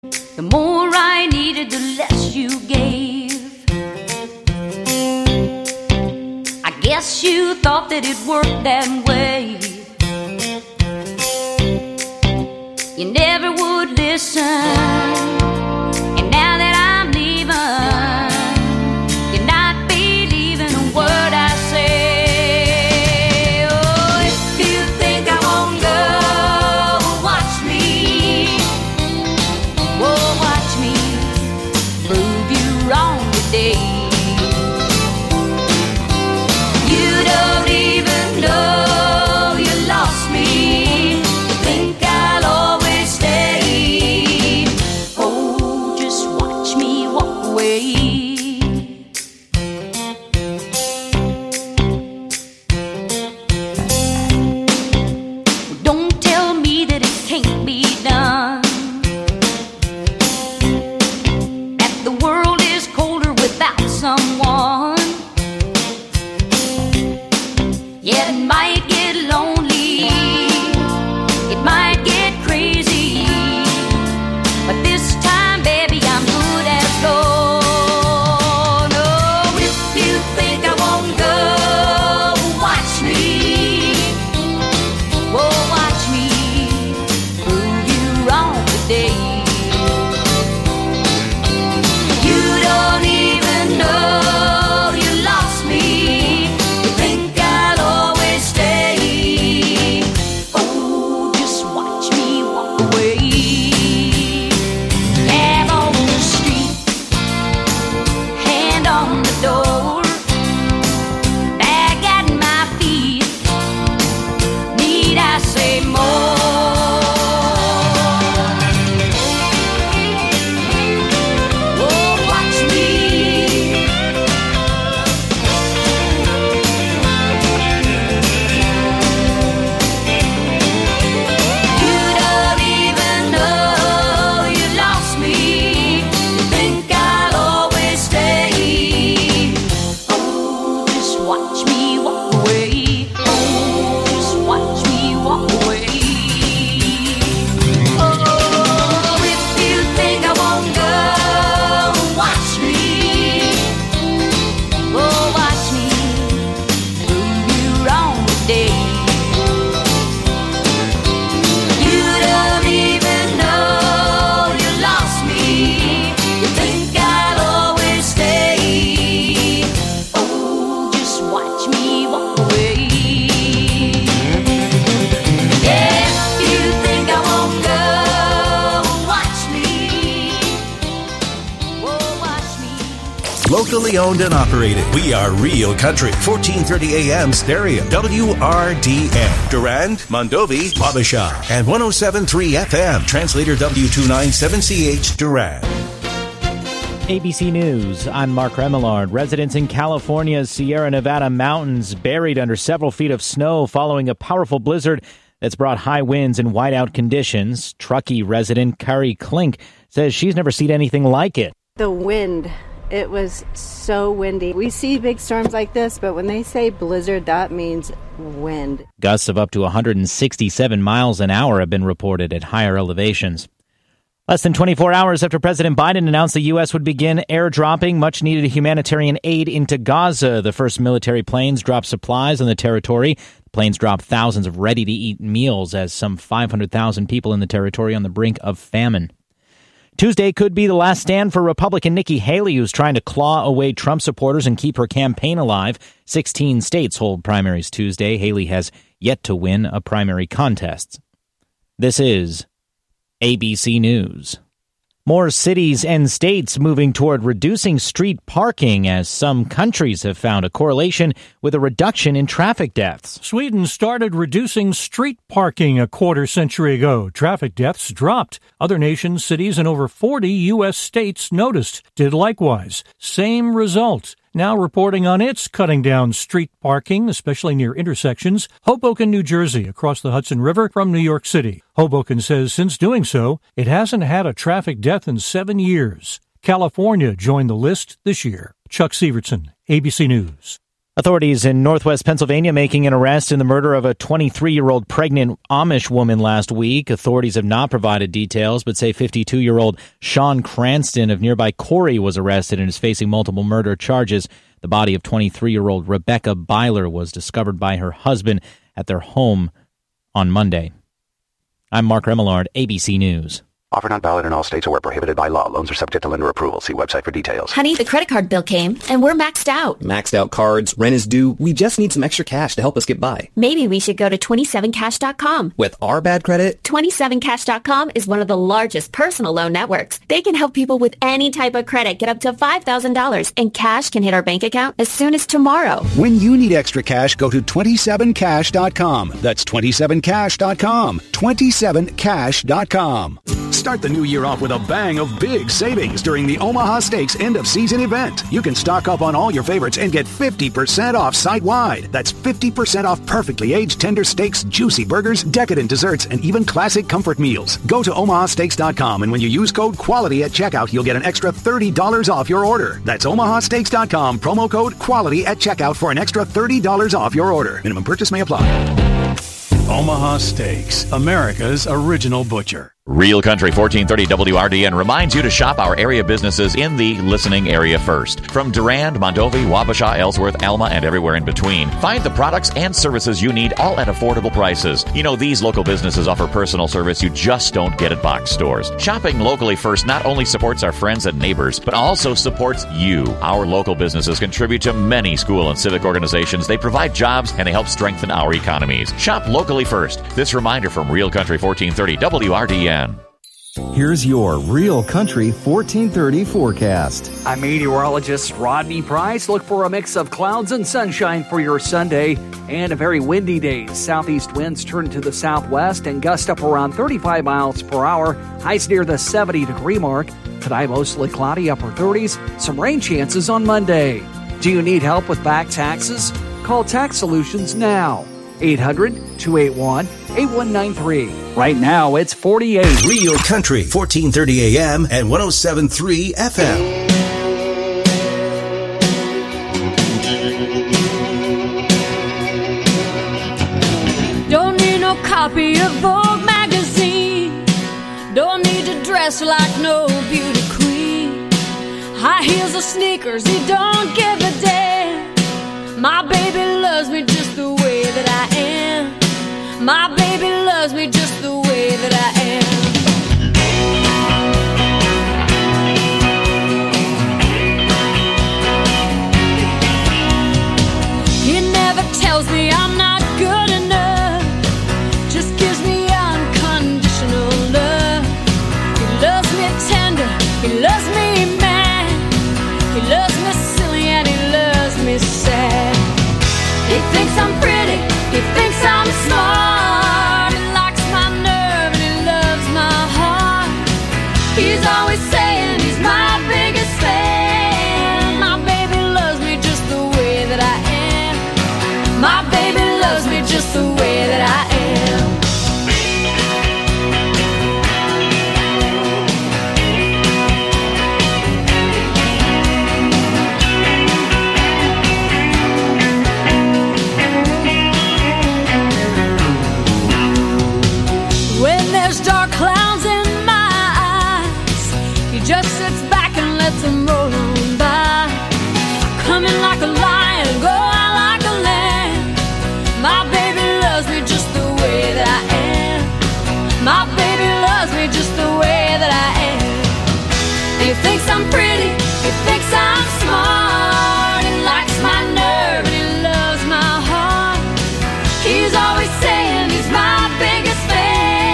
The more I needed, the less you gave. I guess you thought that it worked that way. You never would listen. And now that I'm leaving, you're not believing a word I say. Oh, if you think I won't go, watch me. Oh, watch me prove you wrong today. You don't even know you lost me. You think I'll always stay. Oh, just watch me walk away. Don't tell me that it can't be done, that the world is colder without someone. Yeah, it might get lonely, it might get crazy, but this time, baby, I'm good as gold. Oh, if you think I won't go, watch me. Oh, watch me prove you wrong today. You don't even know you lost me. You think I'll always stay. Oh, just watch me walk away. Cab on the street, hand on the door, back at my feet. Need I say more? Oh, watch me. You don't even know you lost me. You think I'll always stay. Oh, just watch me walk away. Oh, just watch me walk away. Oh, if you think I won't go, watch me. Oh, watch me prove you wrong today. You don't even know you lost me. You think I'll always stay. Oh, just watch me walk away. Yeah, if you think I won't go, watch me. Oh, watch me. Locally owned and operated. We are Real Country. 1430 AM stereo. WRDN. Durand, Mondovi, Wabasha. And 107.3 FM. Translator W297CH Durand. ABC News, I'm Mark Remillard. Residents in California's Sierra Nevada mountains buried under several feet of snow following a powerful blizzard that's brought high winds and whiteout conditions. Truckee resident Carrie Klink says she's never seen anything like it. The wind, it was so windy. We see big storms like this, but when they say blizzard, that means wind. Gusts of up to 167 miles an hour have been reported at higher elevations. Less than 24 hours after President Biden announced the U.S. would begin airdropping much-needed humanitarian aid into Gaza, the first military planes dropped supplies on the territory. The planes dropped thousands of ready-to-eat meals as some 500,000 people in the territory on the brink of famine. Tuesday could be the last stand for Republican Nikki Haley, who's trying to claw away Trump supporters and keep her campaign alive. 16 states hold primaries Tuesday. Haley has yet to win a primary contest. This is ABC News. More cities and states moving toward reducing street parking as some countries have found a correlation with a reduction in traffic deaths. Sweden started reducing street parking a quarter century ago. Traffic deaths dropped. Other nations, cities, and over 40 U.S. states noticed, did likewise. Same result. Now reporting on its cutting down street parking, especially near intersections. Hoboken, New Jersey, across the Hudson River from New York City. Hoboken says since doing so, it hasn't had a traffic death in 7 years. California joined the list this year. Chuck Severson, ABC News. Authorities in northwest Pennsylvania making an arrest in the murder of a 23-year-old pregnant Amish woman last week. Authorities have not provided details, but say 52-year-old Sean Cranston of nearby Corey was arrested and is facing multiple murder charges. The body of 23-year-old Rebecca Byler was discovered by her husband at their home on Monday. I'm Mark Remillard, ABC News. Offer not valid in all states or where prohibited by law. Loans are subject to lender approval. See website for details. Honey, the credit card bill came, and we're maxed out. Maxed out cards, rent is due. We just need some extra cash to help us get by. Maybe we should go to 27cash.com. With our bad credit? 27cash.com is one of the largest personal loan networks. They can help people with any type of credit get up to $5,000, and cash can hit our bank account as soon as tomorrow. When you need extra cash, go to 27cash.com. That's 27cash.com. 27cash.com. Start the new year off with a bang of big savings during the Omaha Steaks end-of-season event. You can stock up on all your favorites and get 50% off site-wide. That's 50% off perfectly aged tender steaks, juicy burgers, decadent desserts, and even classic comfort meals. Go to omahasteaks.com, and when you use code QUALITY at checkout, you'll get an extra $30 off your order. That's omahasteaks.com, promo code QUALITY at checkout for an extra $30 off your order. Minimum purchase may apply. Omaha Steaks, America's original butcher. Real Country 1430 WRDN reminds you to shop our area businesses in the listening area first. From Durand, Mondovi, Wabasha, Ellsworth, Alma, and everywhere in between. Find the products and services you need, all at affordable prices. You know, these local businesses offer personal service you just don't get at box stores. Shopping locally first not only supports our friends and neighbors, but also supports you. Our local businesses contribute to many school and civic organizations. They provide jobs and they help strengthen our economies. Shop locally first. This reminder from Real Country 1430 WRDN. Here's your Real Country 1430 forecast. I'm meteorologist Rodney Price. Look for a mix of clouds and sunshine for your Sunday and a very windy day. Southeast winds turn to the southwest and gust up around 35 miles per hour. Highs near the 70-degree mark. Tonight, mostly cloudy, upper 30s. Some rain chances on Monday. Do you need help with back taxes? Call Tax Solutions now. 800-281-8193. Right now, it's 48. Real Country, 1430 AM and 107.3 FM. Don't need no copy of Vogue magazine. Don't need to dress like no beauty queen. High heels or sneakers, he don't give a damn. My baby loves me just the way that I am. My baby loves me just the way that I am. He never tells me I'm not good enough. Just gives me unconditional love. He loves me tender. He loves me mad. He loves me silly and he loves me sad. He thinks I'm pretty. He thinks I'm smart. He likes my nerve and he loves my heart. He's always saying he's my biggest fan. My baby loves me just the way that I am. My baby loves me just the way that I am. Dark clouds in my eyes. He just sits back and lets them roll on by. Coming like a lion, go out like a lamb. My baby loves me just the way that I am. My baby loves me just the way that I am. He thinks I'm pretty. He thinks I'm smart. He likes my nerve and he loves my heart. He's always saying he's my biggest fan.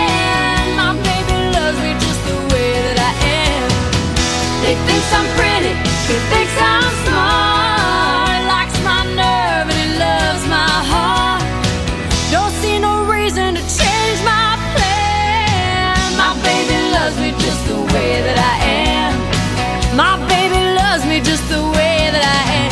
He thinks I'm pretty, he thinks I'm smart. He likes my nerve and he loves my heart. Don't see no reason to change my plan. My baby loves me just the way that I am. My baby loves me just the way that I am.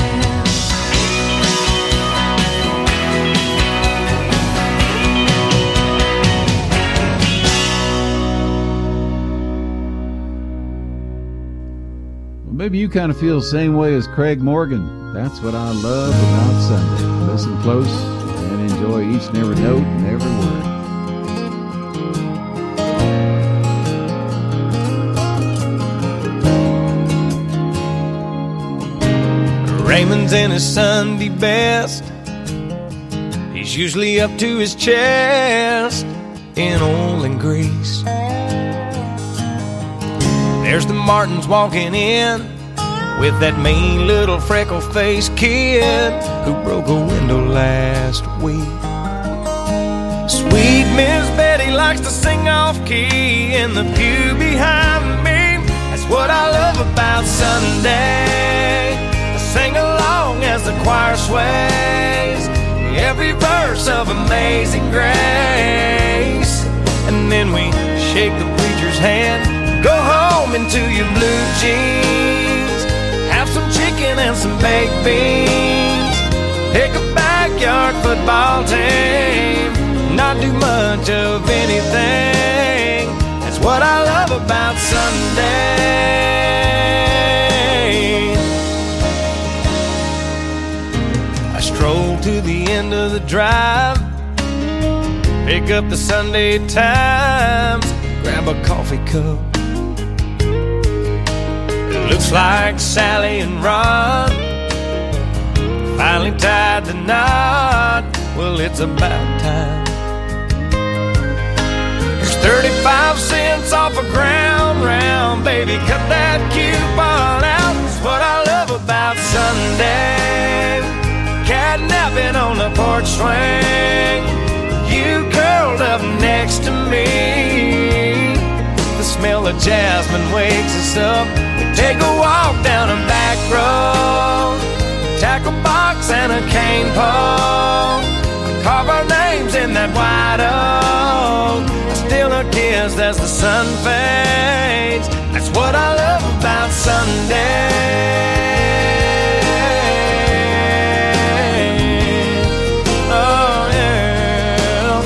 Maybe you kind of feel the same way as Craig Morgan. That's what I love about Sunday. Listen close and enjoy each and every note and every word. Raymond's in his Sunday best. He's usually up to his chest in oil and grease. There's the Martins walking in with that mean little freckle-faced kid who broke a window last week. Sweet Miss Betty likes to sing off-key in the pew behind me. That's what I love about Sunday. I sing along as the choir sways every verse of Amazing Grace. And then we shake the preacher's hand, go home into your blue jeans, have some chicken and some baked beans, pick a backyard football team, not do much of anything. That's what I love about Sunday. I stroll to the end of the drive, pick up the Sunday Times, grab a coffee cup. Looks like Sally and Ron finally tied the knot. Well, it's about time. There's 35 cents off a ground round. Baby, cut that coupon out. That's what I love about Sunday. Catnapping on the porch swing, you curled up next to me. The smell of jasmine wakes us up. Take a walk down a back road, tackle box and a cane pole, carve our names in that white oak, steal a kiss as the sun fades. That's what I love about Sunday. Oh yeah.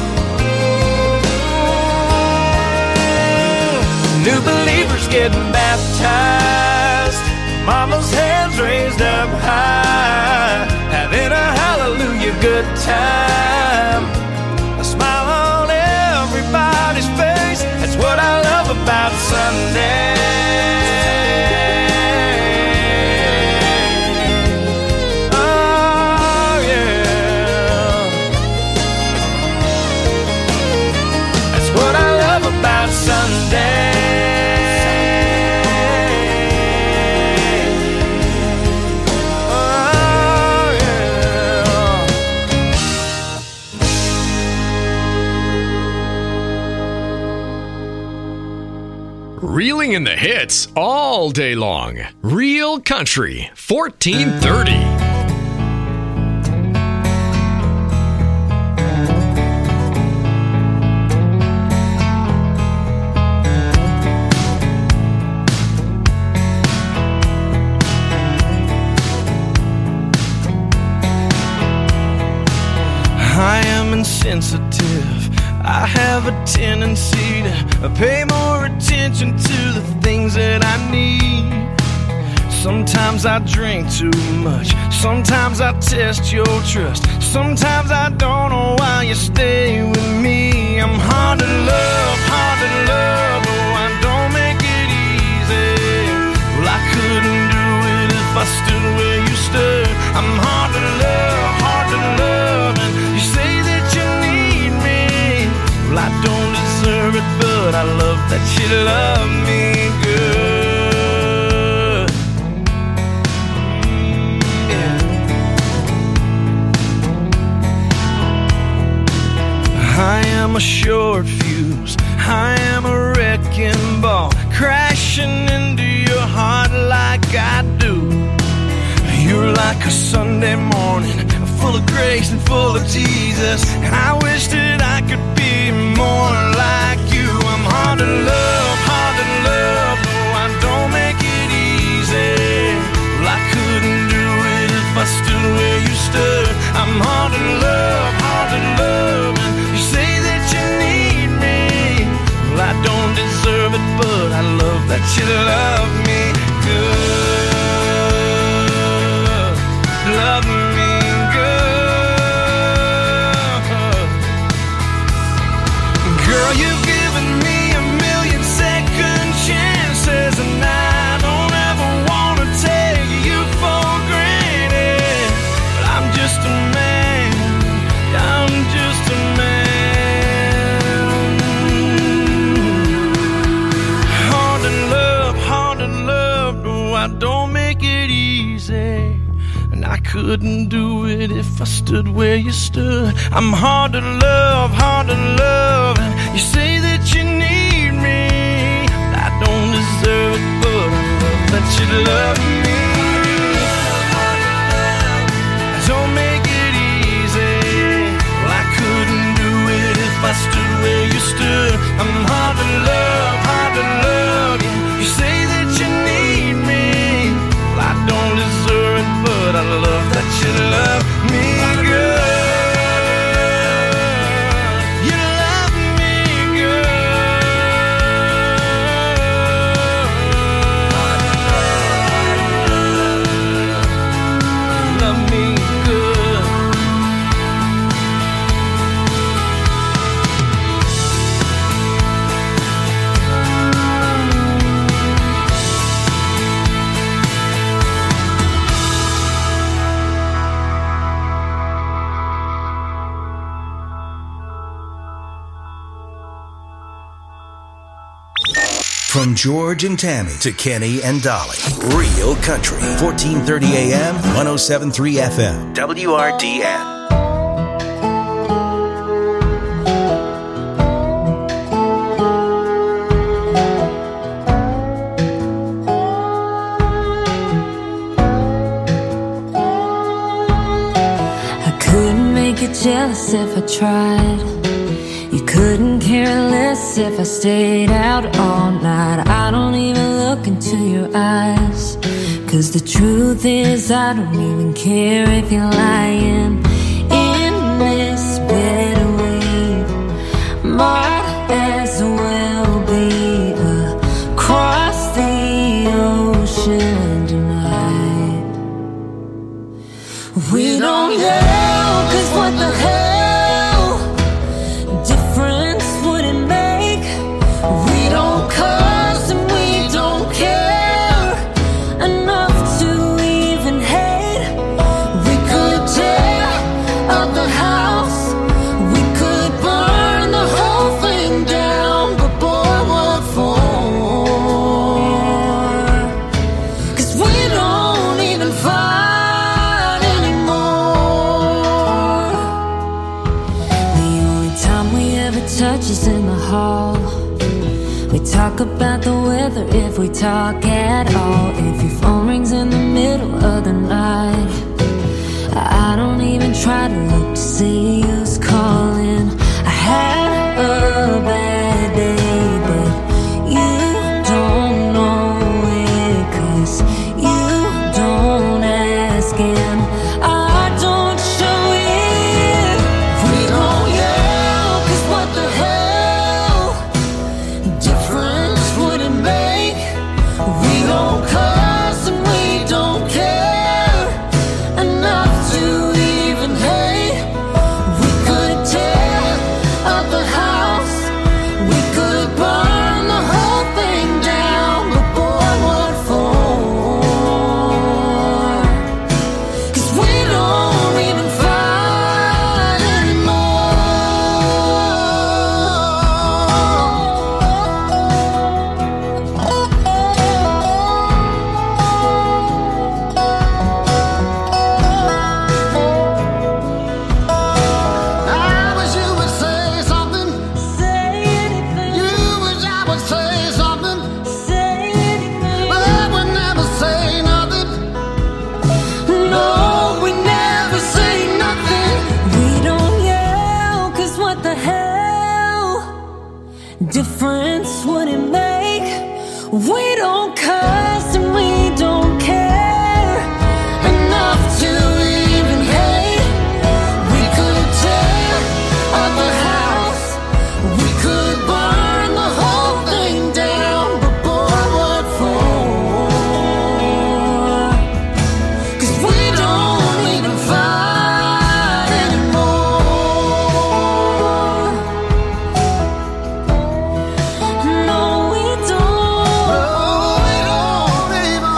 New believers getting baptized, mama's hands raised up high, having a hallelujah good time, a smile on everybody's face. That's what I love about Sunday. Oh yeah, that's what I love about Sunday. Reeling in the hits all day long. Real Country 1430. I am insensitive. I have a tendency to pay more attention to the things that I need. Sometimes I drink too much, sometimes I test your trust, sometimes I don't know why you stay with me. I'm hard to love, oh I don't make it easy. Well, I couldn't do it if I stood where you stood. I'm hard to love, and you say that you need me. Well, I don't deserve it, but I love that you love me good. I am a short fuse, I am a wrecking ball, crashing into your heart like I do. You're like a Sunday morning, full of grace and full of Jesus. I wish that I could be more like you. I'm hard to love, oh I don't make it easy. Well, I couldn't do it if I stood where you stood. I'm hard to love, and you say that you need me. Well, I don't deserve it, but I love that you love me good. and I couldn't do it if I stood where you stood. I'm hard to love, and you say that you need me. I don't deserve it, but I love that you love me. Don't make it easy. Well, I couldn't do it if I stood where you stood. I'm hard to love, yeah. You say that you need me. Well, I don't deserve it, but I love that you love me, girl. From George and Tammy to Kenny and Dolly. Real Country. 1430 AM, 107.3 FM. WRDN. I couldn't make you jealous if I tried. You couldn't care less if I stayed out all night. I don't even look into your eyes, 'cause the truth is I don't even care if you're lying. In this bed we might as well be across the ocean tonight. We don't know, 'cause what the hell difference would it make? We don't cuss and we don't care enough to even hate. We could tear up the house, we could burn the whole thing down, but boy, what for? 'Cause we don't even fight anymore. The only time we ever touch is in the hall. We talk about the weather if we talk at all. If your phone rings in the middle of the night, I don't even try to look to see who's calling. I had a bad day, but you don't know it, 'cause you don't ask and I don't show it. We don't yell, 'cause what the hell difference would it make? We don't cuss and we don't care enough to even hate. We could tear up the house, we could burn the whole thing down, but boy, what for? 'Cause we don't even fight I wish you would say something. Say anything. You wish I would say something. Say anything. But I would never say nothing. No, we never say nothing. We don't yell, 'cause what the hell difference would it make? We don't cuss and we don't care enough to even hate. We could tear up the house, we could burn the whole thing down, but boy, what for? 'Cause we don't even fight anymore. No, we don't. No, we don't even.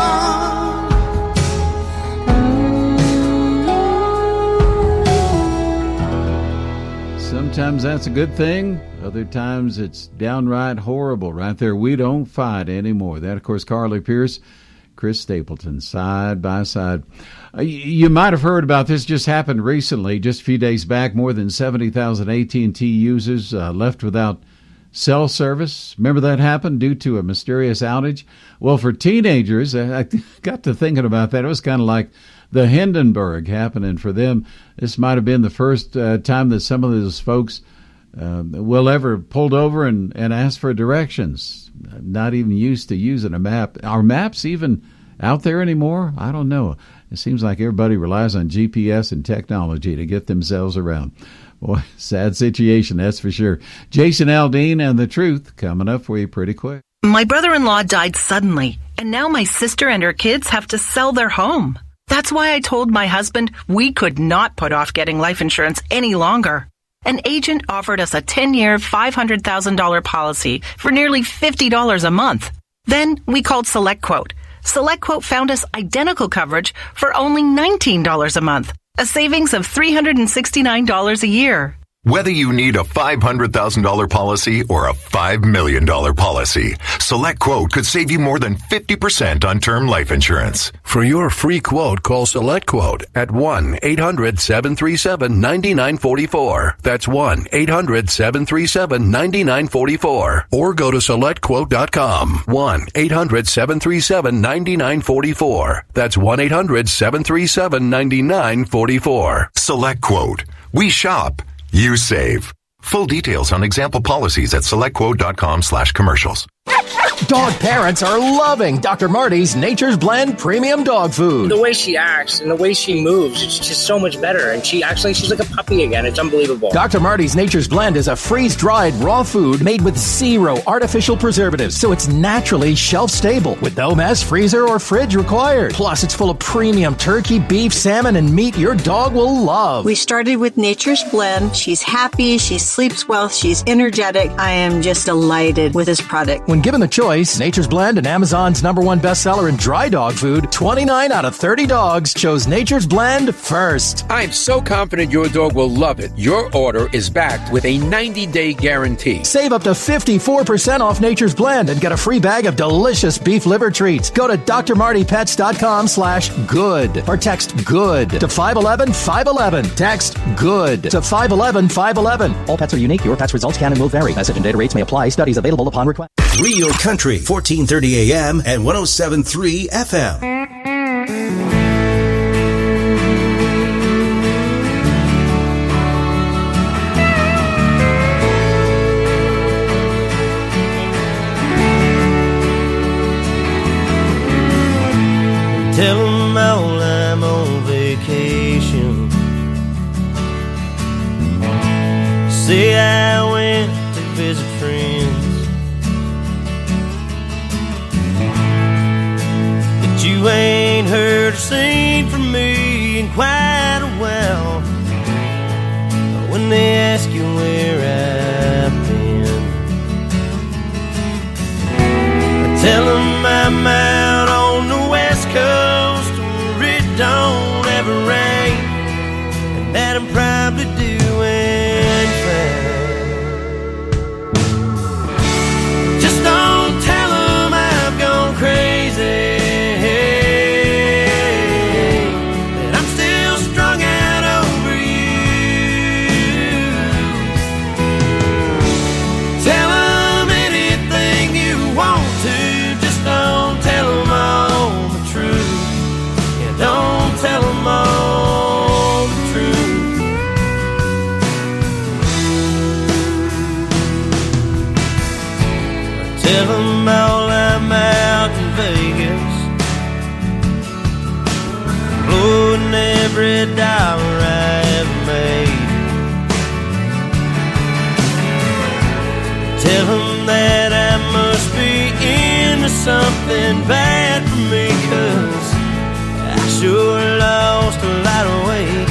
Sometimes that's a good thing. Other times it's downright horrible. Right there, we don't fight anymore. That, of course, Carly Pierce, Chris Stapleton, side by side. You might have heard about this. Just happened recently, just a few days back. More than 70,000 AT&T users left without cell service. Remember that happened due to a mysterious outage? Well, for teenagers, I got to thinking about that. It was kind of like the Hindenburg happening for them. This might have been the first time that some of those folks will ever pulled over and asked for directions. Not even used to using a map. Are maps even out there anymore? I don't know. It seems like everybody relies on GPS and technology to get themselves around. Boy, sad situation, that's for sure. Jason Aldean and The Truth coming up for you pretty quick. My brother-in-law died suddenly, and now my sister and her kids have to sell their home. That's why I told my husband we could not put off getting life insurance any longer. An agent offered us a 10-year, $500,000 policy for nearly $50 a month. Then we called SelectQuote. SelectQuote found us identical coverage for only $19 a month, a savings of $369 a year. Whether you need a $500,000 policy or a $5 million policy, SelectQuote could save you more than 50% on term life insurance. For your free quote, call SelectQuote at 1-800-737-9944. That's 1-800-737-9944. Or go to SelectQuote.com. 1-800-737-9944. That's 1-800-737-9944. SelectQuote. We shop. You save. Full details on example policies at SelectQuote.com/commercials. Dog parents are loving Dr. Marty's Nature's Blend Premium Dog Food. The way she acts and the way she moves, it's just so much better. And she's like a puppy again. It's unbelievable. Dr. Marty's Nature's Blend is a freeze-dried raw food made with 0 artificial preservatives, so it's naturally shelf-stable with no mess, freezer, or fridge required. Plus, it's full of premium turkey, beef, salmon, and meat your dog will love. We started with Nature's Blend. She's happy, she sleeps well, she's energetic. I am just delighted with this product. When given the choice, Nature's Blend and Amazon's #1 bestseller in dry dog food, 29 out of 30 dogs chose Nature's Blend first. I'm so confident your dog will love it. Your order is backed with a 90-day guarantee. Save up to 54% off Nature's Blend and get a free bag of delicious beef liver treats. Go to drmartypets.com/good or text GOOD to 511-511. Text GOOD to 511-511. All pets are unique. Your pet's results can and will vary. Message and data rates may apply. Studies available upon request. Real Country, 1430 AM and 107.3 FM. Tell them all I'm on vacation. Say I went to visit friends. You ain't heard or seen from me in quite a while. When they ask you where I've been, I tell them I'm out on the West Coast where it don't ever rain, and that I'm probably doing fine. Just don't tell them I've gone crazy. Tell them all I'm out in Vegas, blowing every dollar I ever made. Tell them that I must be into something bad for me, 'cause I sure lost a lot of weight.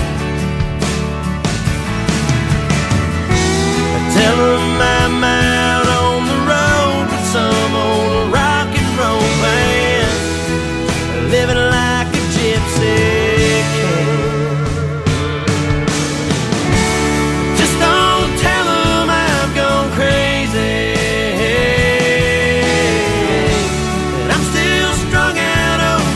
Tell them I'm out on the road with some old rock and roll band, living like a gypsy can. Just don't tell them I've gone crazy, and I'm still strung out over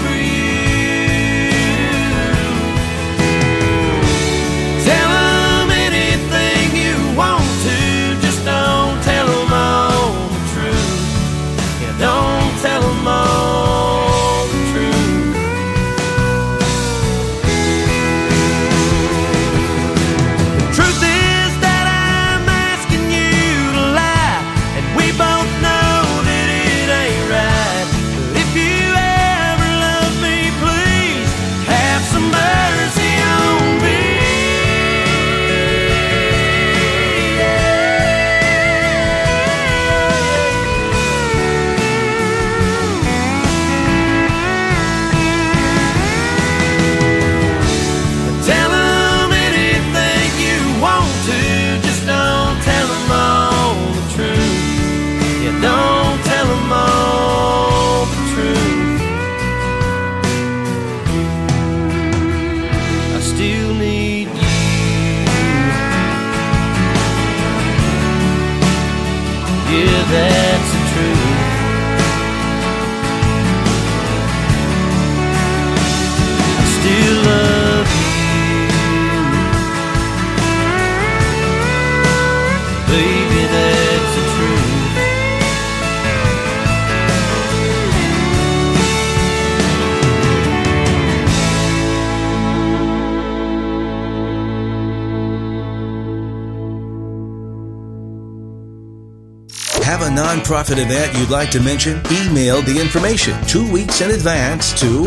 nonprofit event you'd like to mention? Email the information 2 weeks in advance to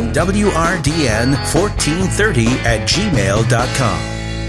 wrdn1430@gmail.com.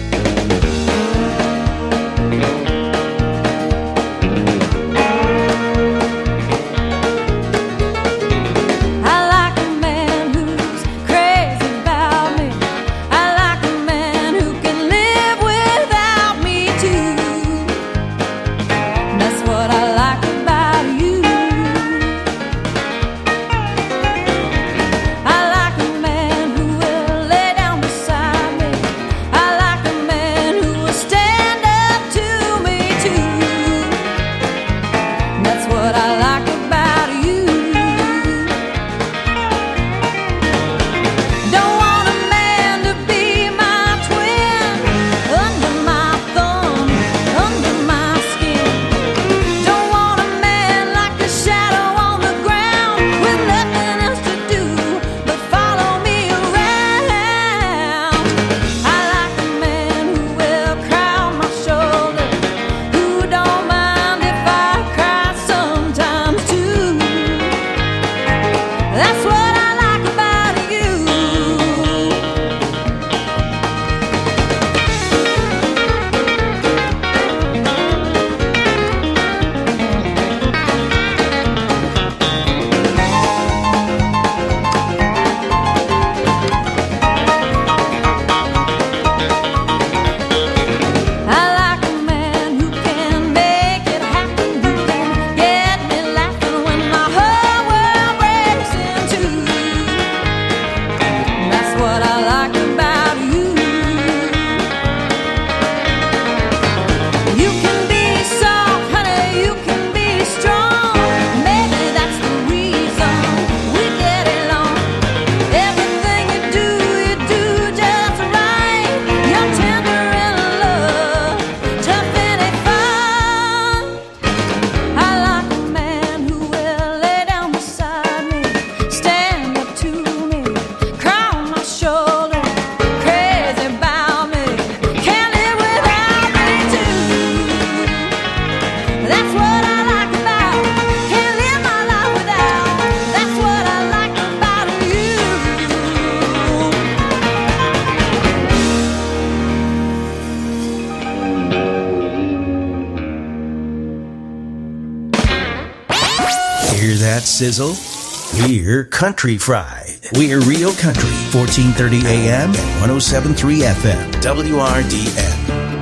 Sizzle? We're Country Fried. We're Real Country, 1430 AM and 107.3 FM, WRDN.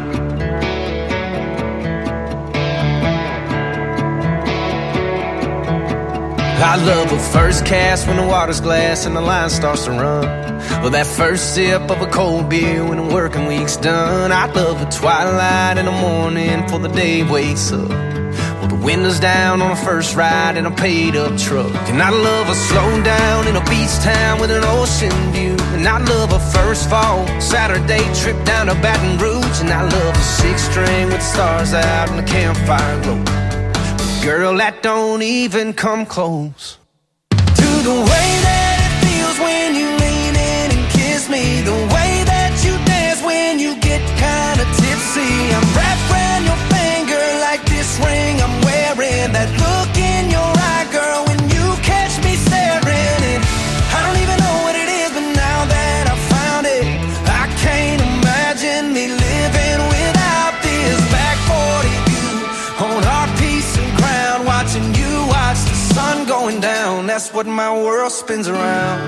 I love a first cast when the water's glass and the line starts to run. Or that first sip of a cold beer when the working week's done. I love a twilight in the morning before the day wakes up. The windows down on a first ride in a paid-up truck. And I love a slow down in a beach town with an ocean view. And I love a first fall Saturday trip down to Baton Rouge. And I love a six-string with stars out and a campfire glow. But girl, that don't even come close to the way that it feels when you lean in and kiss me. The way that you dance when you get kind of tipsy. I'm wrapped around your finger like this ring I'm wearing. That look in your eye, girl, when you catch me staring. And I don't even know what it is, but now that I found it, I can't imagine me living without this. Back 40 view on our piece of ground, watching you watch the sun going down. That's what my world spins around.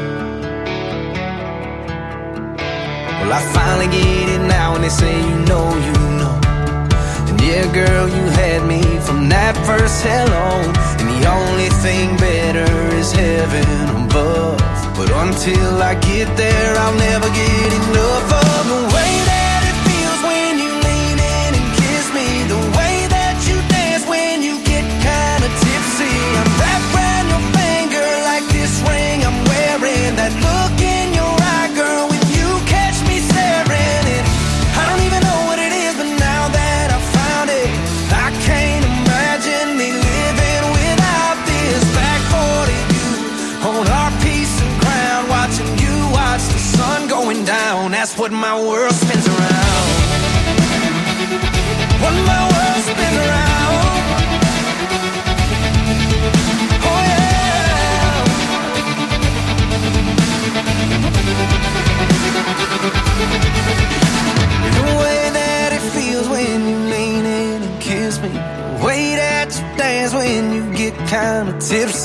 Well, I finally get it now when they say you know. And yeah, girl, you had me from that first hello. And the only thing better is heaven above. But until I get there, I'll never get enough of the way that it feels when you lean in and kiss me. The way that you dance when you get kind of tipsy. I'm wrapped around your finger like this ring I'm wearing. That look in your eye, girl, when you catch me staring. And I don't even know what it is, but now that I found it, I can't imagine me living without this. Back 40 view on our piece of ground, watching you watch the sun going down. That's what my world spins around. What my world spins around.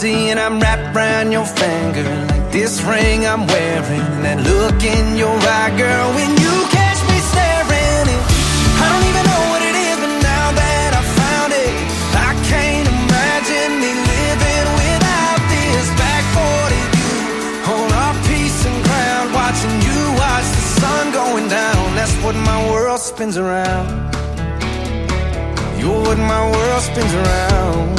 seeing I'm wrapped around your finger, like this ring I'm wearing, that look in your eye, girl, when you catch me staring. And I don't even know what it is, but now that I found it, I can't imagine me living without this. Back 40 view on our piece of ground, watching you watch the sun going down. That's what my world spins around. You're what my world spins around.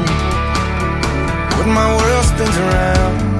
What my world spins around.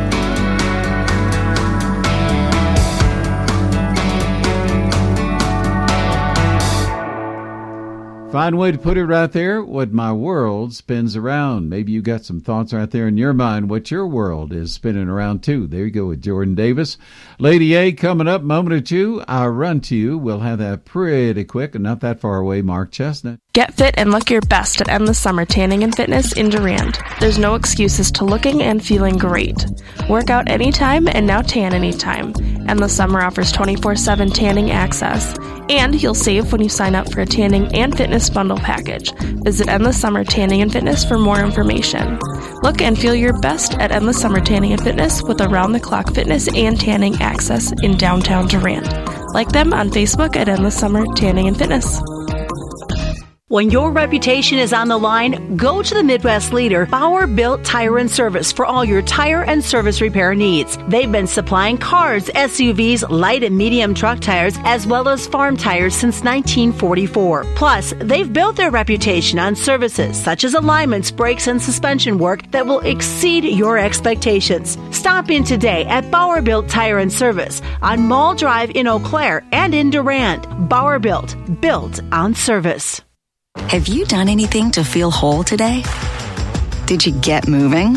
Fine way to put it right there. What my world spins around. Maybe you got some thoughts right there in your mind what your world is spinning around too. There you go with Jordan Davis. Lady A coming up, moment or two. I'll run to you. We'll have that pretty quick and not that far away. Mark Chestnut. Get fit and look your best at Endless Summer Tanning and Fitness in Durand. There's no excuses to looking and feeling great. Work out anytime and now tan anytime. Endless Summer offers 24/7 tanning access. And you'll save when you sign up for a tanning and fitness bundle package. Visit Endless Summer Tanning and Fitness for more information. Look and feel your best at Endless Summer Tanning and Fitness with around-the-clock fitness and tanning access in downtown Durand. Like them on Facebook at Endless Summer Tanning and Fitness. When your reputation is on the line, go to the Midwest leader, Bauer Built Tire and Service, for all your tire and service repair needs. They've been supplying cars, SUVs, light and medium truck tires, as well as farm tires since 1944. Plus, they've built their reputation on services such as alignments, brakes, and suspension work that will exceed your expectations. Stop in today at Bauer Built Tire and Service on Mall Drive in Eau Claire and in Durand. Bauer Built, built on service. Have you done anything to feel whole today? Did you get moving?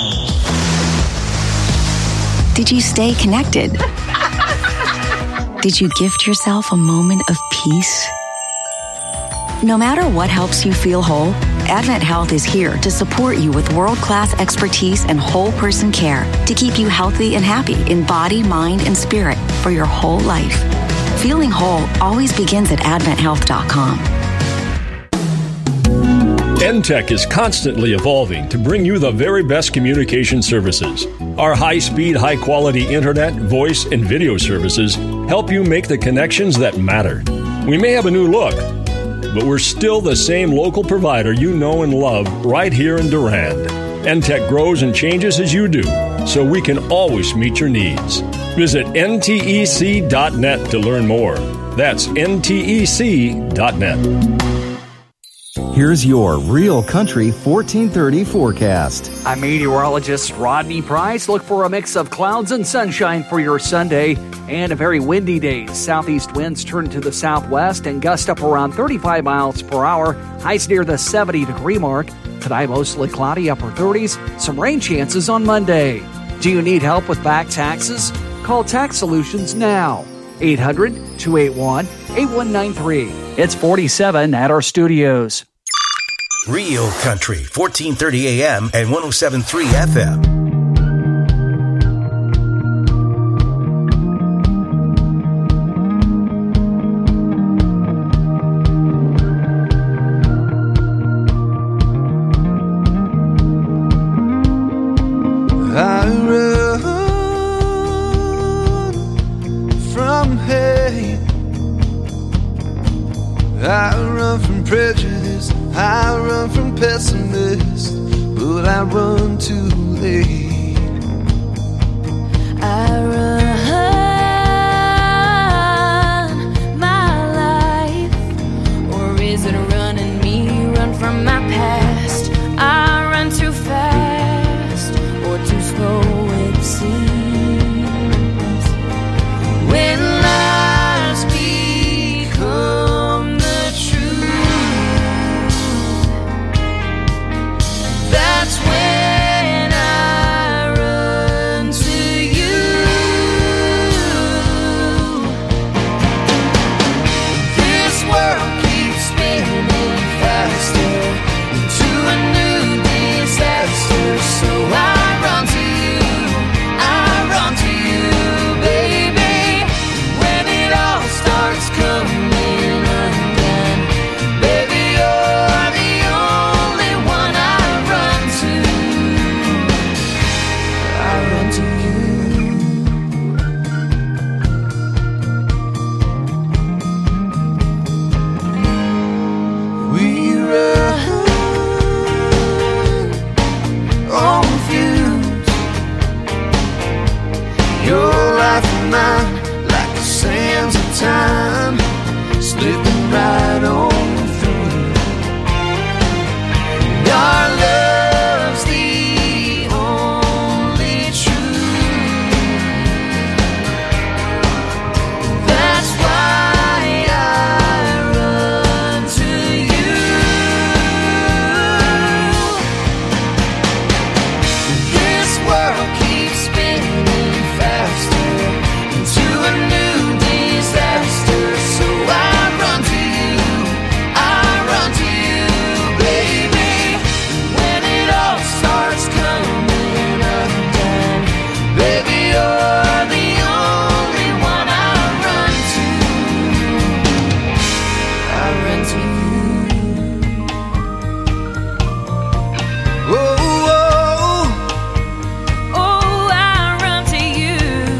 Did you stay connected? Did you gift yourself a moment of peace? No matter what helps you feel whole, Advent Health is here to support you with world-class expertise and whole person care to keep you healthy and happy in body, mind, and spirit for your whole life. Feeling whole always begins at AdventHealth.com. NTech is constantly evolving to bring you the very best communication services. Our high-speed, high-quality internet, voice, and video services help you make the connections that matter. We may have a new look, but we're still the same local provider you know and love right here in Durand. NTech grows and changes as you do, so we can always meet your needs. Visit ntec.net to learn more. That's ntec.net. Here's your Real Country 1430 forecast. I'm meteorologist Rodney Price. Look for a mix of clouds and sunshine for your Sunday and a very windy day. Southeast winds turn to the southwest and gust up around 35 miles per hour. Highs near the 70-degree mark. Tonight, mostly cloudy, upper 30s. Some rain chances on Monday. Do you need help with back taxes? Call Tax Solutions now. 800-281-8193. It's 47 at our studios. Real Country, 1430 AM and 107.3 FM. I run from hate. I run from prejudice. I run from pessimists, but I run too late. I run my life, or is it running me? Run from my past. I run too fast, or too slow it seems. When lies become the truth, that's when I life of mine, like the sands of time, slipping right on through. And our love's the only truth. That's why I run to you. This world keeps spinning faster into a new disaster, so I run to you, I run to you, baby. When it all starts coming undone, baby, you're the only one I run to. I run to you. Whoa, oh, I run to you.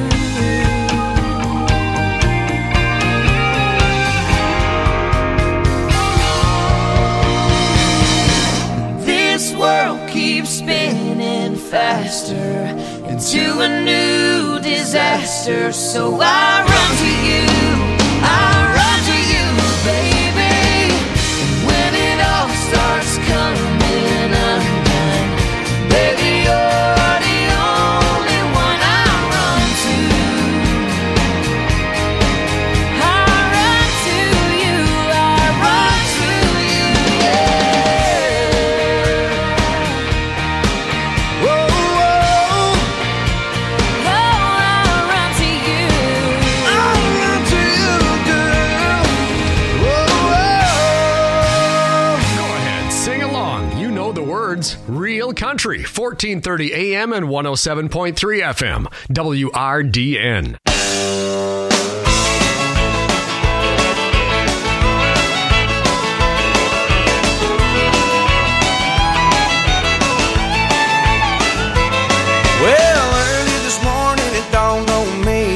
This world keeps spinning faster into a new disaster, so I run to you, I run to you, baby. And when it all starts coming undone, baby, you're the only one I run to. I run to you, I run to you, yeah. Whoa, whoa. Oh, I run to you. I run to you, girl. Whoa, whoa. Go ahead, sing along. You know the words. Real Country, 1430 AM and 107.3 FM, WRDN. Well, early this morning it dawned on me,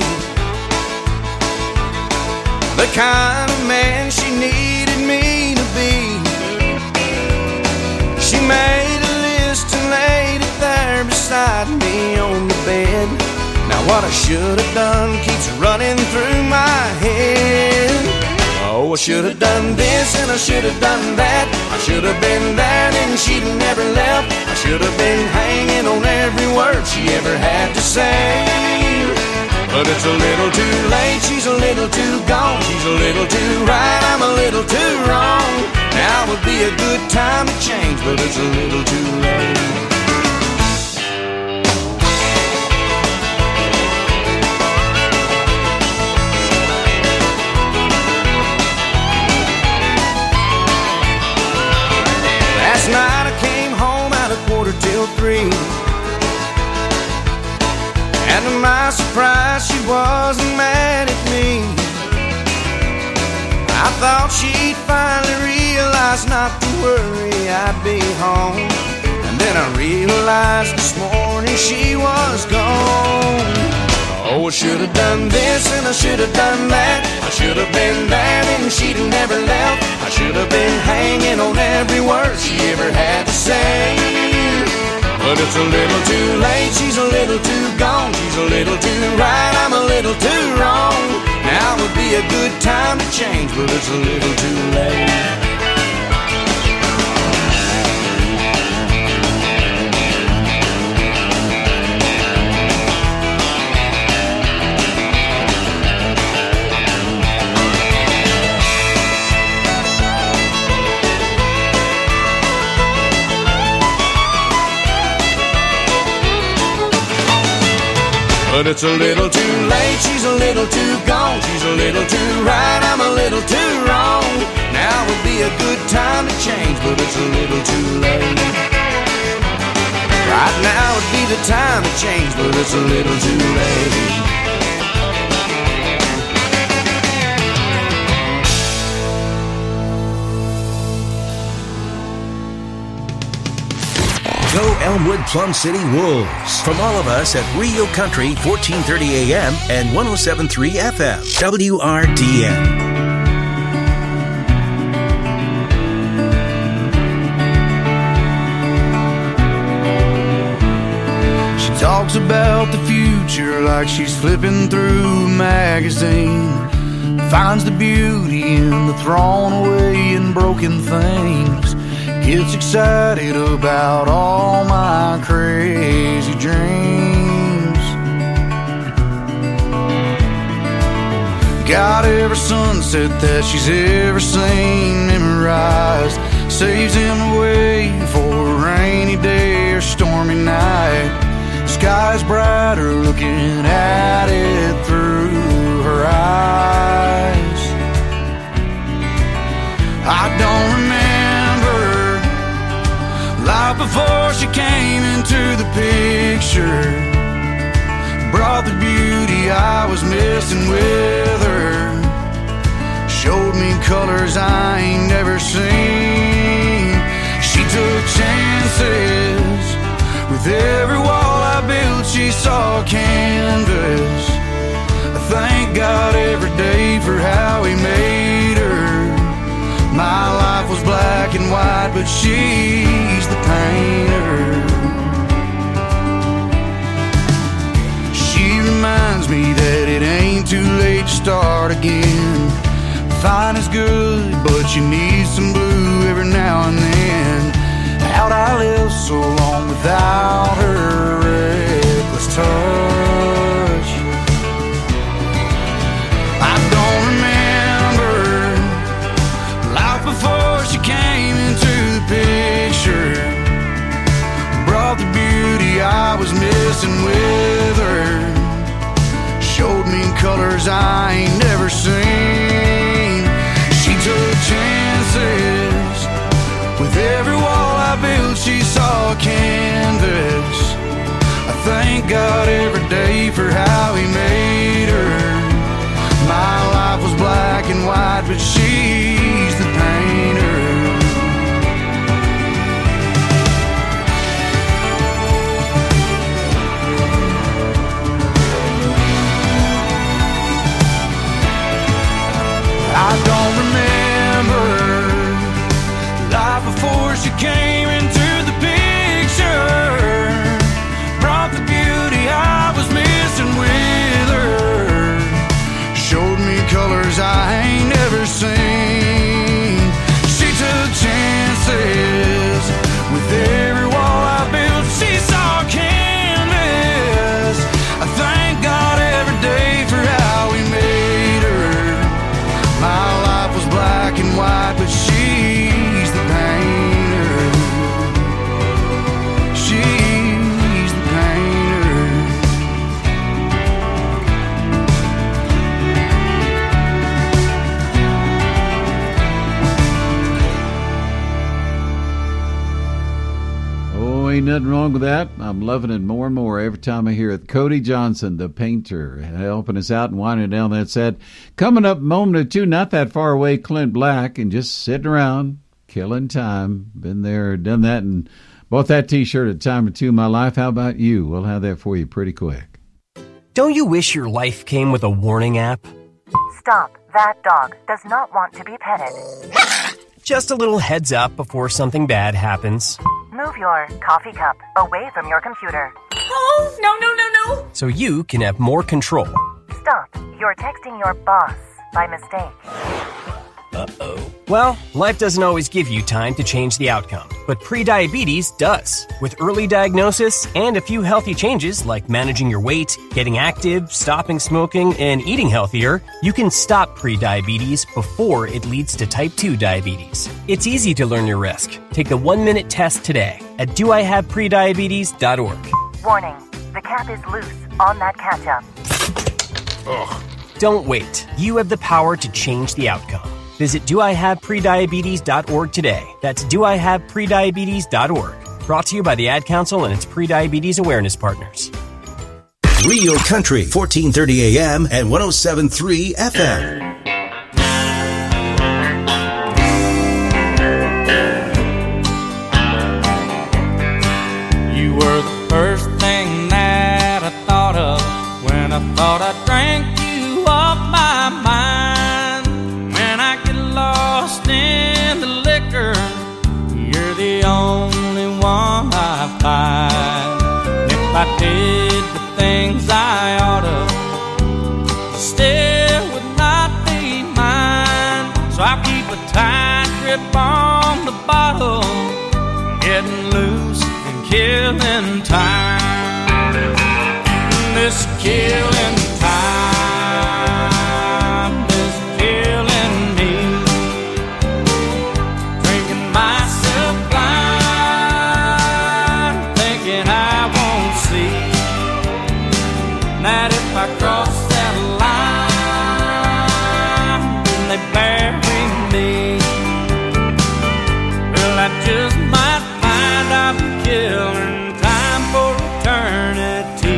the kind of man she needed me to be. She made a list and laid it there beside me on the bed. Now what I should have done keeps running through my head. Oh, I should have done this and I should have done that. I should have been there and she'd never left. I should have been hanging on every word she ever had to say. But it's a little too late, she's a little too gone. She's a little too right, I'm a little too wrong. Now would be a good time to change, but it's a little too late. Last night I came home at 2:45. And to my surprise, she wasn't mad at me. I thought she'd finally realize not to worry, I'd be home. And then I realized this morning she was gone. Oh, I should have done this and I should have done that. I should have been there and she'd have never left. I should have been hanging on every word she ever had to say. But it's a little too late, she's a little too gone. She's a little too right, I'm a little too wrong. Now would be a good time to change, but it's a little too late. But it's a little too late, she's a little too gone. She's a little too right, I'm a little too wrong. Now would be a good time to change, but it's a little too late. Right now would be the time to change, but it's a little too late. Go Elmwood Plum City Wolves. From all of us at Real Country, 1430 AM and 107.3 FM, WRDN. She talked Talks about the future like she's flipping through a magazine. Finds the beauty in the thrown away and broken things. Gets excited about all my crazy dreams. Got every sunset that she's ever seen memorized. Saves him away for a rainy day or stormy night. Sky's brighter looking at it through her eyes. I don't remember life before she came into the picture. Brought the beauty I was missing with her. Showed me colors I ain't never seen. She took chances. With every wall I built, she saw a canvas. I thank God every day for how He made her. My life was black and white, but she's the painter. She reminds me that it ain't too late to start again. Fine is good, but you need some blue every now and then. How'd I live so long without her reckless touch? I don't remember life before she came into the picture. Brought the beauty I was missing with her. Showed me colors I ain't never seen. She took chances. With every wall I built, she saw a canvas. I thank God every day for how He made her. My life was black and white, but she's the painter. I don't remember life before she came into the picture. Brought the beauty I was missing with her. Showed me colors I ain't never seen. She took chances. With every wall I built, she saw a canvas. I thank God every day for how He made her. My life was black and white, but she's the painter. She's the painter. Oh, ain't nothing wrong with that. I'm loving it more and more every time I hear it. Cody Johnson, the painter, helping us out and winding down that set. Coming up a moment or two, not that far away, Clint Black, and just sitting around, killing time. Been there, done that, and bought that T-shirt a time or two in my life. How about you? We'll have that for you pretty quick. Don't you wish your life came with a warning app? Stop. That dog does not want to be petted. Just a little heads up before something bad happens. Move your coffee cup away from your computer. Oh, no. So you can have more control. Stop. You're texting your boss by mistake. Uh-oh. Well, life doesn't always give you time to change the outcome, but prediabetes does. With early diagnosis and a few healthy changes like managing your weight, getting active, stopping smoking, and eating healthier, you can stop prediabetes before it leads to type 2 diabetes. It's easy to learn your risk. Take the 1-minute test today at doihaveprediabetes.org. Warning, the cap is loose on that ketchup. Ugh. Don't wait. You have the power to change the outcome. Visit doihaveprediabetes.org today. That's doihaveprediabetes.org. Brought to you by the Ad Council and its prediabetes awareness partners. Real Country, 1430 AM and 107.3 FM. You were the first thing that I thought of when I thought I drank you off my mind. When I get lost in the liquor, you're the only one I find. If I did things I oughta still would not be mine. So I'll keep a tight grip on the bottle, getting loose and killing time. This killing time is killing me. Drinking myself blind, thinking I won't see that if I cross that line, then they bury me. Well, I just might find I'll be killing time for eternity.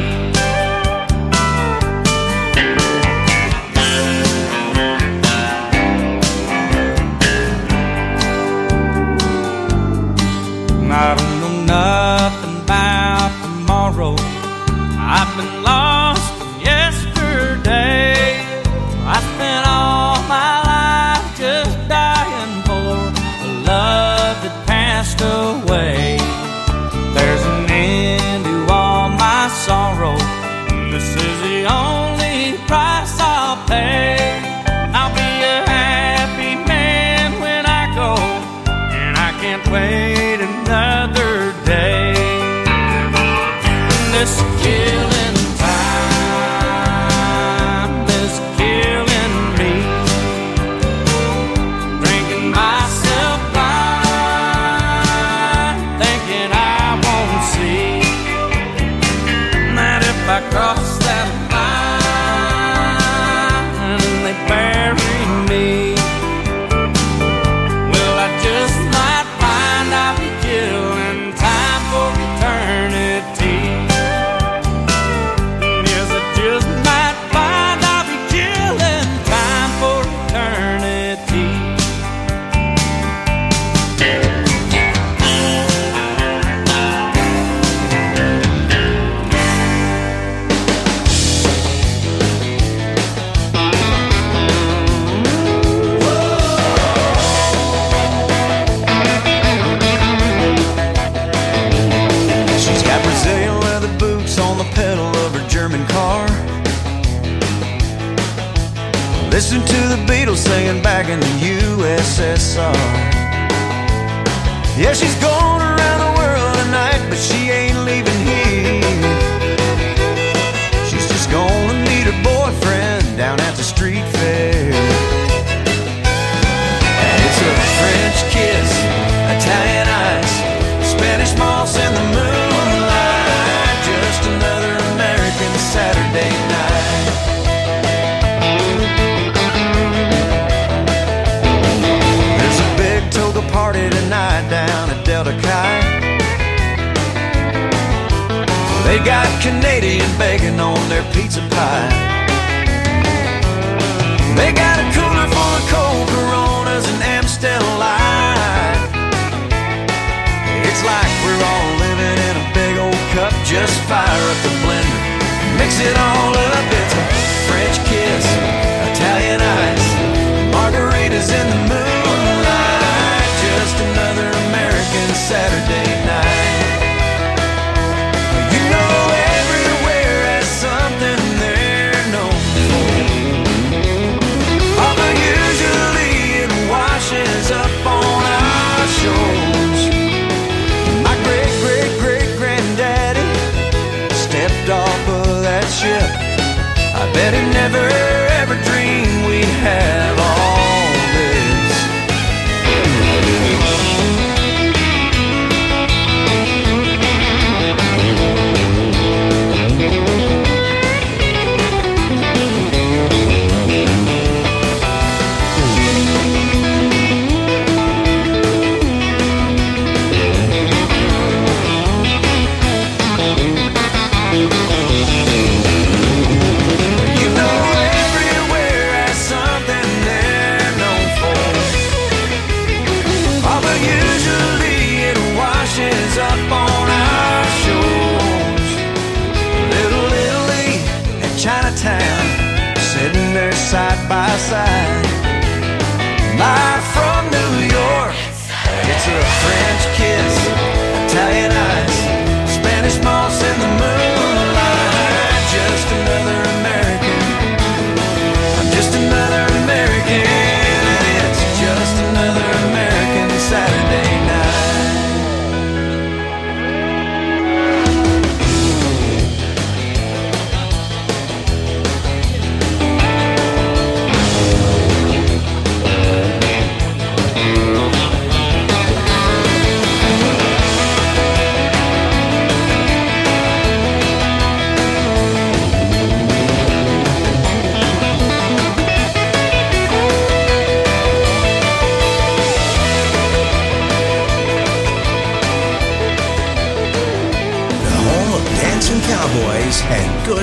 I don't know nothing about tomorrow. I've been lost from yesterday. I spent all my life just dying for a love that passed away. There's an end to all my sorrow. This is the only price I'll pay. I'll be a happy man when I go, and I can't wait another day. This killing time is killing me. Drinking myself blind, thinking I won't see that if I cross that line and they bury me, well, I just might find I'll be killing time for eternity. Yes, I just might find I'll be killing time for eternity. She's got Brazilian leather boots on the pedal of her German car. Listen to the Beatles singing back in the USSR. Yeah, she's going around the world tonight, but she ain't leaving here. She's just gonna meet her boyfriend down at the street fair. And it's a French kiss, Italian ice, Spanish moss in the moonlight, just another American Saturday night. There's a big toga party tonight down at Delta Chi. They got Canadian bacon on their pizza pie. They got a cooler full of cold Coronas and Amstel Light. It's like we're all living in a big old cup. Just fire up the blender, mix it all up. It's a French kiss, Italian ice, margaritas in the moonlight, just another American Saturday night. You know everywhere has something they're known for, although usually it washes up on our shores. My great-great-great-granddaddy stepped off of that ship. I bet he never ever dreamed we'd have all this. You know everywhere has something they're known for, although usually it washes up on our shores. Little Italy and Chinatown, sitting there side by side. Live from New York, it's a French kiss, Italian ice, Spanish moss in the moonlight,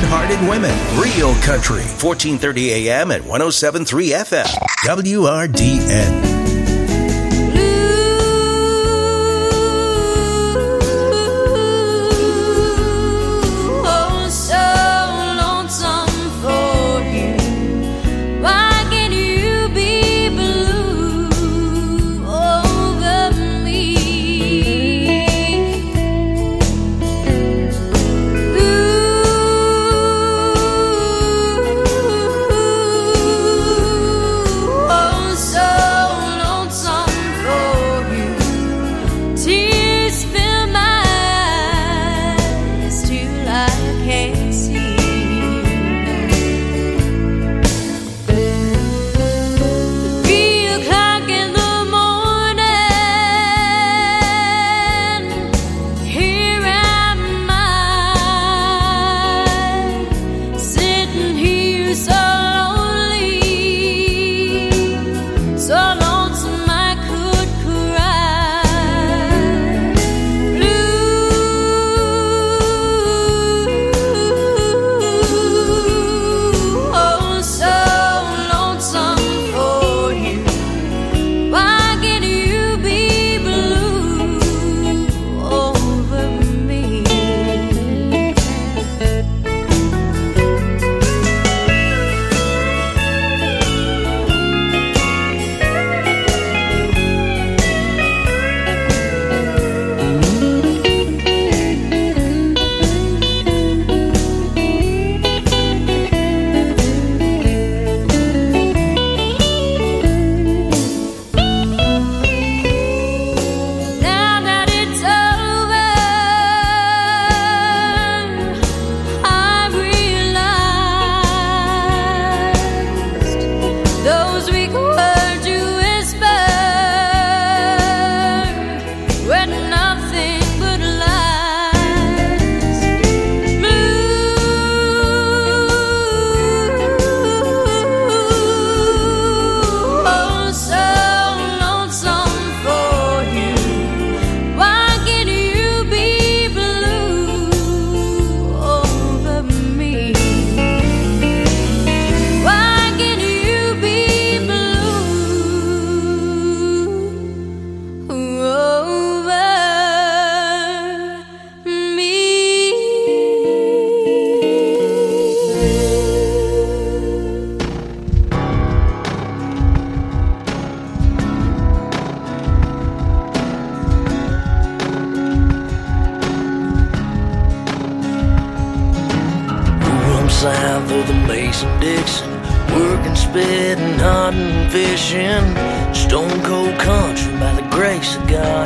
good-hearted women. Real Country, 1430 AM at 107.3 FM. WRDN. south of the Mason-Dixon, working, spitting, hunting, fishing, stone cold country by the grace of God.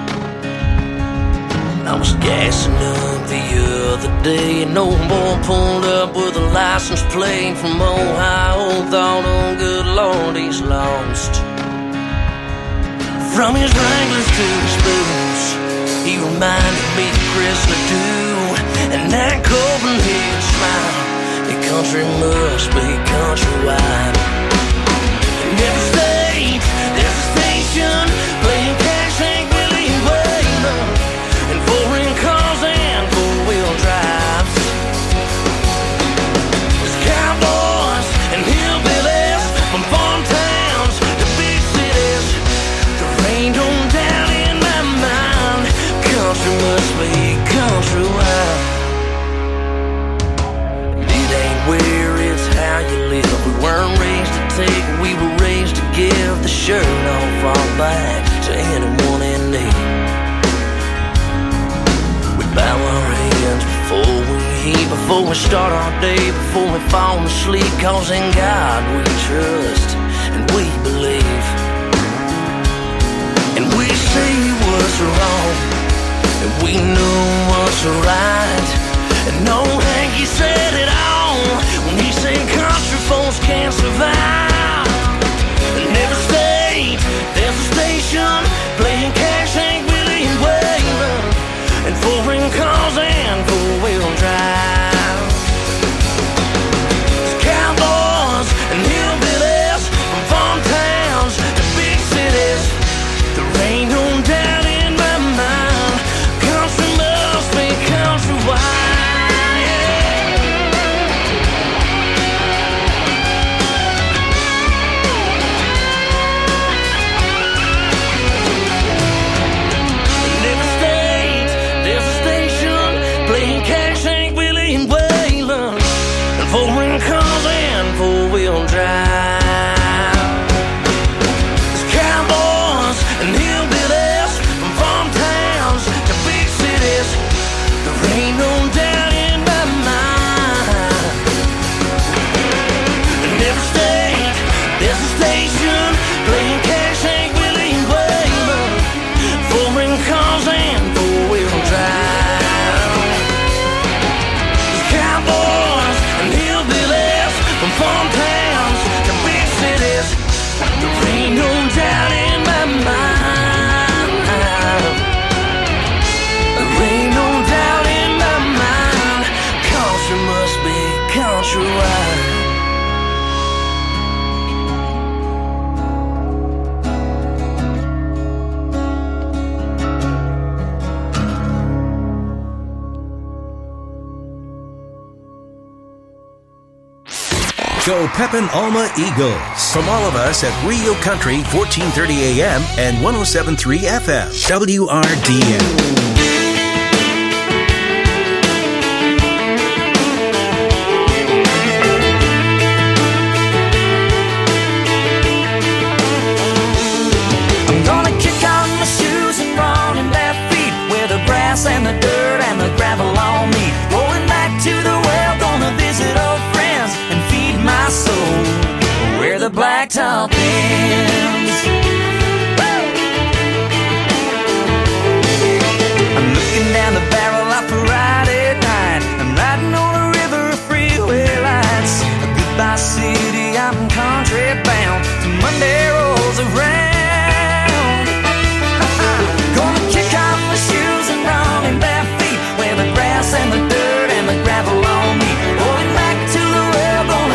I was gassing up the other day, and old boy pulled up with a license plate from Ohio. Thought, oh good Lord, he's lost. From his Wranglers to his boots, he reminded me of Chrysler too, and that Copenhagen smile. The country must be countrywide. In every state, there's a station playing Cash, Hank Willie, and Waylon, and foreign cars and four-wheel drives. There's cowboys and hillbillies from farm towns to big cities. The rain don't down in my mind. Country must be countrywide. Where it's how you live. We weren't raised to take, we were raised to give. The shirt off our back to anyone in need. We bow our heads before we eat, before we start our day, before we fall asleep. Cause in God we trust and we believe. And we see what's wrong, and we know what's right. And no Hanky said it all when he said country folks can't survive. In every state, there's a station playing Cash, Hank Willie, and Waylon, and foreign cars and four-wheel drive. There's cowboys and hillbillies from farm towns to big cities. The rain don't down in my mind. Country must be countrywide. foreign cars and four-wheel drive. There's cowboys and hillbillies from farm towns to big cities. There ain't no doubt in my mind. In every state, there's a station playing Cash, Hank Willie, and Waylon. Foreign cars and four-wheel drive. There's cowboys and hillbillies from farm towns to big cities. There ain't no doubt in my mind. There ain't no doubt in my mind. Country must be countrywide. Go Pepin Alma Eagles. From all of us at Rio Country, 1430 AM and 107.3 FM. WRDN. I'm gonna kick off my shoes and run in bare feet where the grass and the dirt and the gravel all meet. Going back to the well, gonna visit old friends and feed my soul where the blacktop ends.